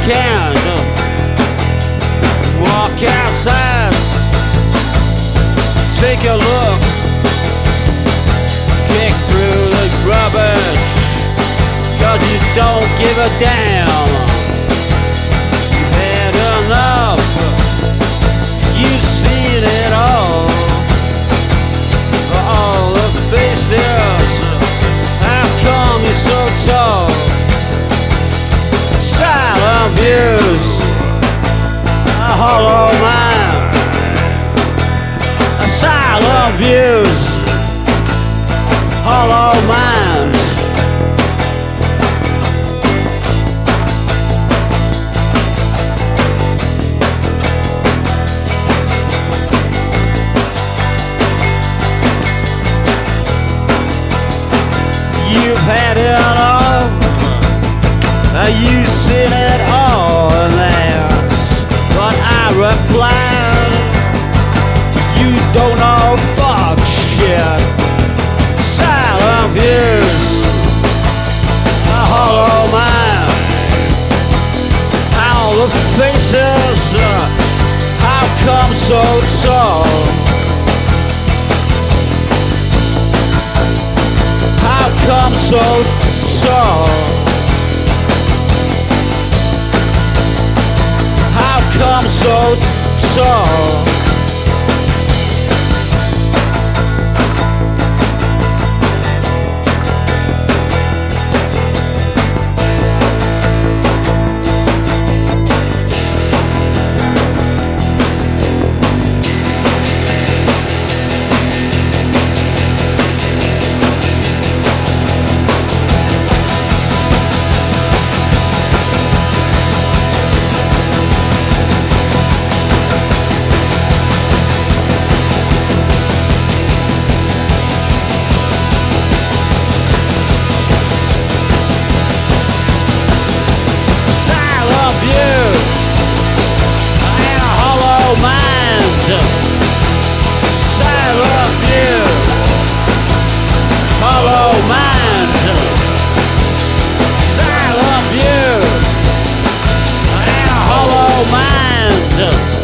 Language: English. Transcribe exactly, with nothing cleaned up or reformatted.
can't walk outside. Take a look, kick through the rubbish, 'cause you don't give a damn. You've had enough, you've seen it all. All the faces, how come you're so tall? Silent views, a hollow mind. Silent views, hollow minds. You've had it all, you've seen it all, and that's what I replied. You don't know fuck shit. Silent views, a hollow mind. All the faces, uh, how come so tall? How come so tall? How come so tall? Silent view, hollow mind. Silent view, and a hollow mind.